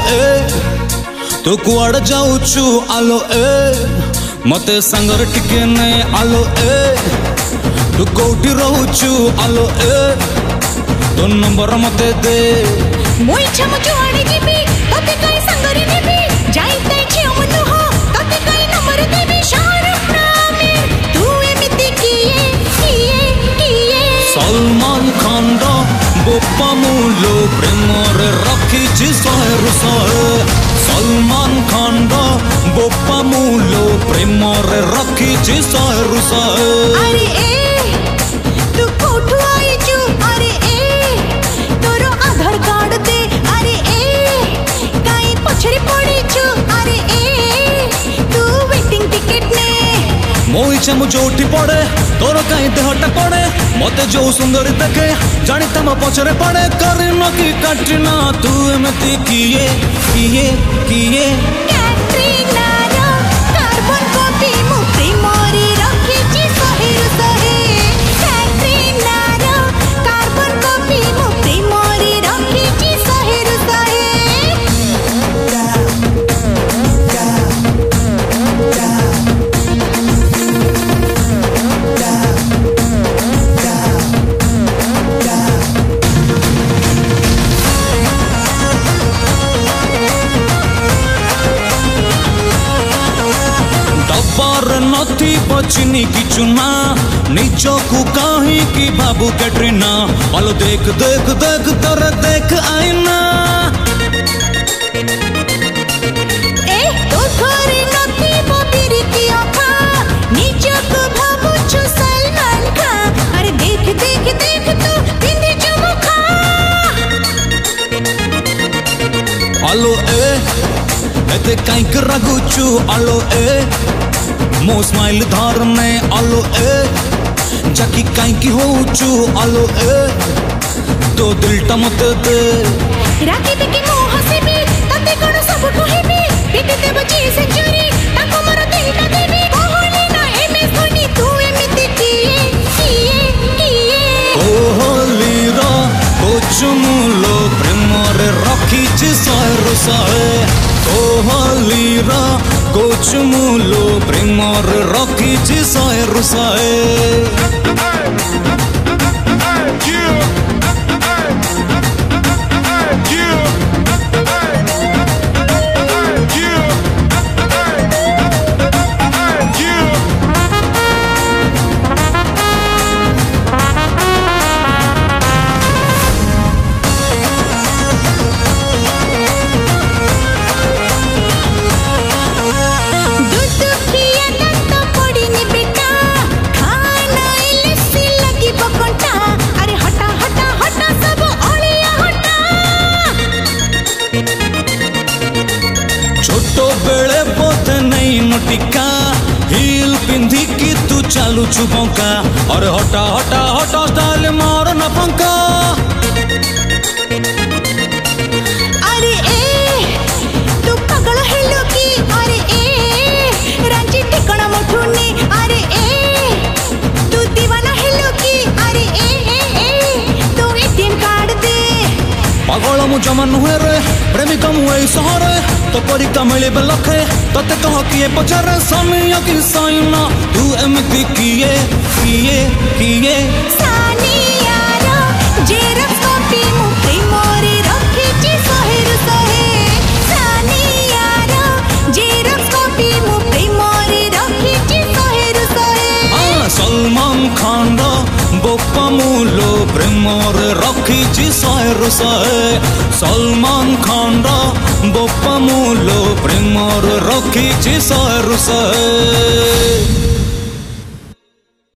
ए तू कुआड़ जाऊचु आलो ए मते संगर टिके ने आलो ए तू कोठी रहूचु आलो ए तो नंबर मते दे मोई छम जुआड़े जीबी तते काई संगरे नेबी जाईते छियो मनु हो तते काई नंबर देबी शाहरुख नामे तू एमिति किए सलमान खान रा बोपा मुलो प्रेमर रखी शहर सहे सलमान खान रा बोपा मुलो प्रेमर रखी शहर सहे अरे ए तू कोठु आईचु अरे ए तोरो आधार कार्ड दे अरे ए काई पछरे पड़ीचु अरे ए तू वेटिंग टिकट ने मो इच्छा मु जोठी पड़े तोर कहीं देहटा पड़े मते जो सुंदर देखे जानी तम पछरे पड़े करीना की कटरीना तू एमती किए कैटरीना रो कार्बन कॉपी मु प्रेमरी रखीची शहर सहे कैटरीना रो कार्बन कॉपी मु प्रेमरी रखीची शहर सहे नथी बचनी की चुना नीचो को कहीं की बाबू कैटरीना अलो देख देख देख तर देख आईना ए तो थोड़ी नथी बबिरी की आँखा नीचो को बाबू छु सलमान खान अरे देख देख देख तू बिंदी चुमुखा अलो ए कहीं रगुचु अलो ए मो स्माइल धारने आलो ए जाकी काई की होचु आलो ए तो दिल टमत दे राखी बिकी मो हसीबी तते कोन सब कहिबी पिटी देब जी सेंचुरी ताको मोर दिलटा देबी कहली ना एमएस धोनी तू एमिति किए कोहली रा कोच मुलो प्रेमर रखी शहर सहे कोहली रा कोच मुलो प्रेमर रखी शहर सहे टिका हिल पिंधी की तू चालू छुपौका और हटा हटा हटा स्टाइल मार न पंका अरे ए तू पागल हेलो की अरे ए रांची ठिकाना मोठुनी अरे ए तू दीवाना हेलो की अरे ए तू एटीएम कार्ड दे पागल मु जमा नुहे रे प्रेमिका मु ए सहरे तो परिका मिले लखे तते कह किए पचर सानिया की साइना तू एमती किए सानिया रो जेरक्स कॉपी मु प्रेमरी रखीची शहर सहे सानिया रो जेरक्स कॉपी मु प्रेमरी रखीची शहर सहे हां सलमान खान रा बोपा मुलो प्रेमर रखी शहर सहे सलमान खान रा बोपा मुलो प्रेमर रखी शहर सहे।